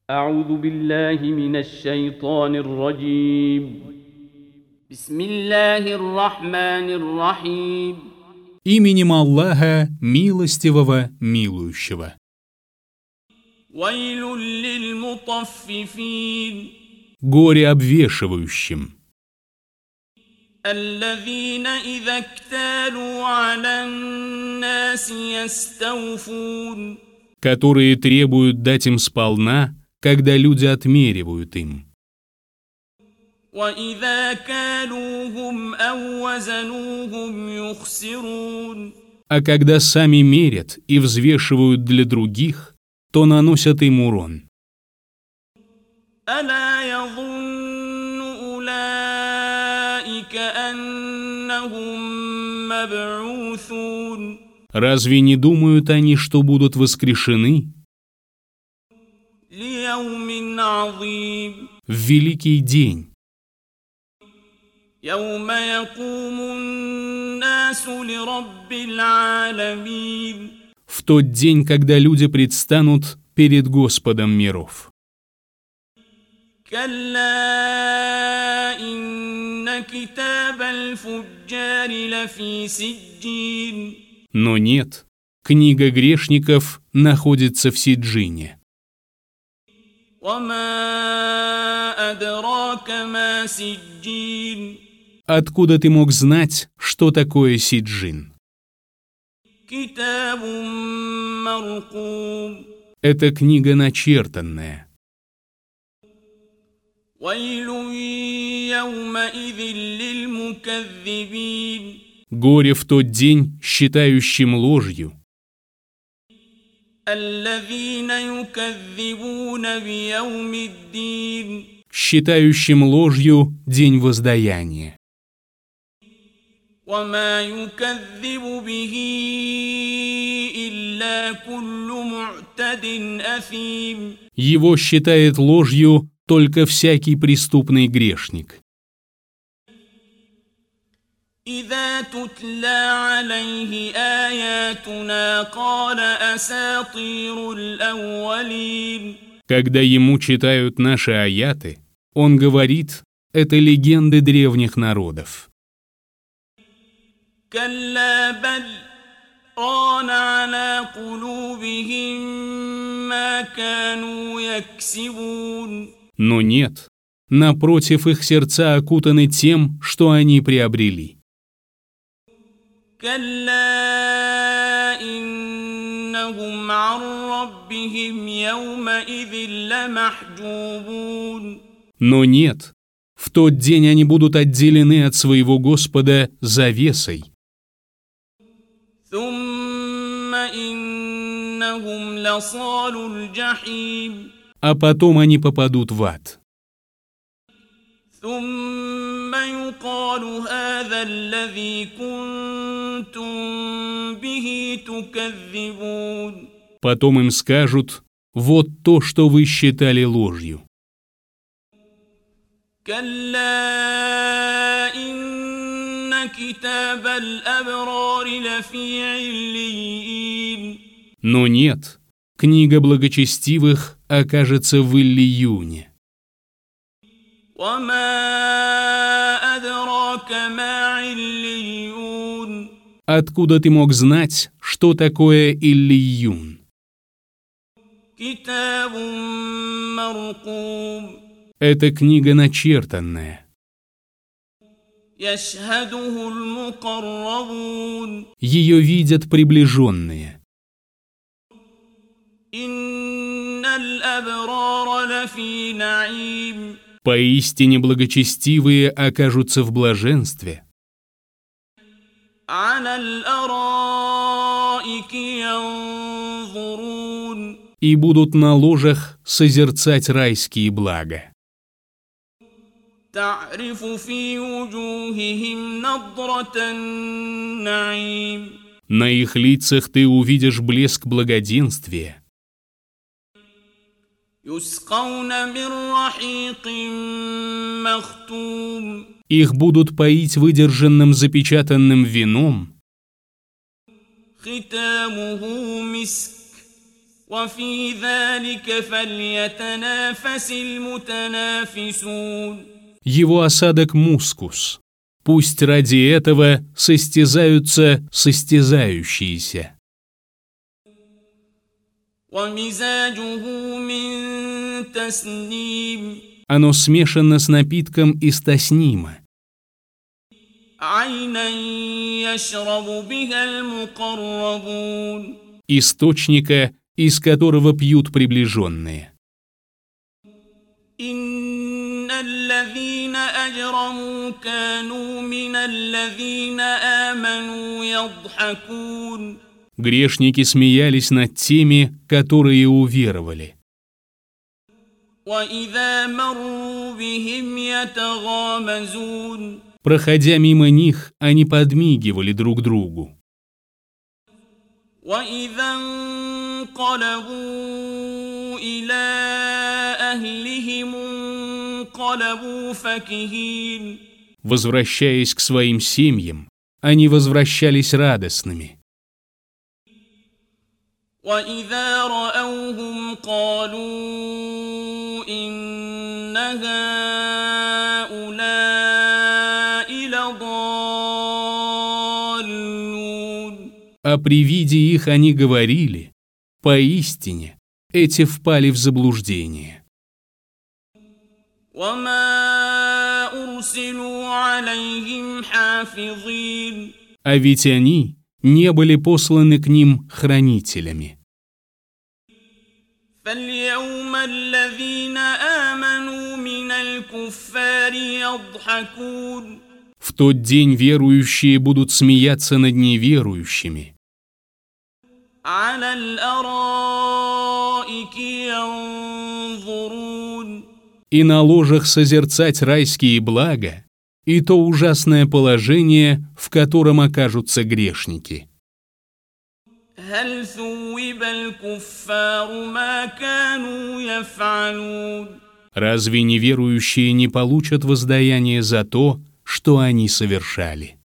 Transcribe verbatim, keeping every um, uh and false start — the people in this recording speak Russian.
أعوذ بالله من الشيطان الرجيم بسم الله الرحمن الرحيم Именем Аллаха, милостивого, милующего. ويل للمطففين Горе обвешивающим, الذين إذا اكتالوا على الناس يستوفون которые требуют дать им сполна, когда люди отмеривают им. وإذا كالوهم أو وزنوهم يخسرون А когда сами мерят и взвешивают для других, то наносят им урон. ألا يظن أولئك أنهم مبعوثون Разве не думают они, что будут воскрешены ليوم عظيم в великий день, يوم يقوم الناس لرب العالمين в тот день, когда люди предстанут перед Господом миров? كلا إن كتاب الفجار لفي سجين Но нет, книга грешников находится в Сиджине. وما أدراك ما سجين Откуда ты мог знать, что такое Сиджин? كتاب مرقوم Это книга начертанная. ويل يومئذ للمكذبين Горе в тот день, считающим ложью, الذين يكذبون بيوم الدين считающим ложью день воздаяния. وما يكذب به إلا كل معتد أثيم Его считает ложью только всякий преступный грешник. إذا تتلى عليه آياتنا قال أساطير الأولين Когда ему читают наши аяты, он говорит, это легенды древних народов. كلا بل ران على قلوبهم ما كانوا يكسبون Но нет, напротив, их сердца окутаны тем, что они приобрели. كلا إنهم عن ربهم يومئذ لمحجوبون Но нет, в тот день они будут отделены от своего Господа завесой, ثم إنهم لصالو الجحيم а потом они попадут в ад. ثم يقال هذا الذي كنتم به تكذبون Потом им скажут, вот то, что вы считали ложью. كلا إن كتاب الأبرار لفي عليين Но нет, книга благочестивых окажется в Иллиюне. وما أدراك ما عليون Откуда ты мог знать, что такое Иллиюн? كتاب مرقوم Это книга начертанная. يشهده المقربون Ее видят приближенные. إن الأبرار لفي نعيم Поистине благочестивые окажутся в блаженстве. على الأرائك ينظرون И будут на ложах созерцать райские блага. تعرف في وجوههم نضرة النعيم На их лицах ты увидишь блеск благоденствия. يسقون من رحيق مختوم Их будут поить выдержанным запечатанным вином, ختامه مسك وفي ذلك فليتنافس المتنافسون. Его осадок мускус. Пусть ради этого состязаются состязающиеся. ومزاجه من تسنيم. Оно смешано с напитком из таснима. عينا يشرب بها المقربون. Источника, из которого пьют приближенные. إن الذين أجرموا كانوا من الذين آمنوا يضحكون. Грешники смеялись над теми, которые уверовали. وإذا مروا بهم يتغامزون. Проходя мимо них, они подмигивали друг другу. وإذا انقلبوا إلى أهلهم انقلبوا فكهين. Возвращаясь к своим семьям, они возвращались радостными. وإذا رأوهم قالوا إن هؤلاء لضالون. А при виде их они говорили: поистине, эти впали в заблуждение. وما أرسلوا عليهم حافظين. А ведь они не были посланы к ним хранителями. فاليوم الذين آمنوا من الكفار يضحكون. В тот день верующие будут смеяться над неверующими. على الأرائك ينظرون. И на ложах созерцать райские блага и то ужасное положение, в котором окажутся грешники. هل ثوب الكفار ما كانوا يفعلون. Разве неверующие не получат воздаяние за то, что они совершали?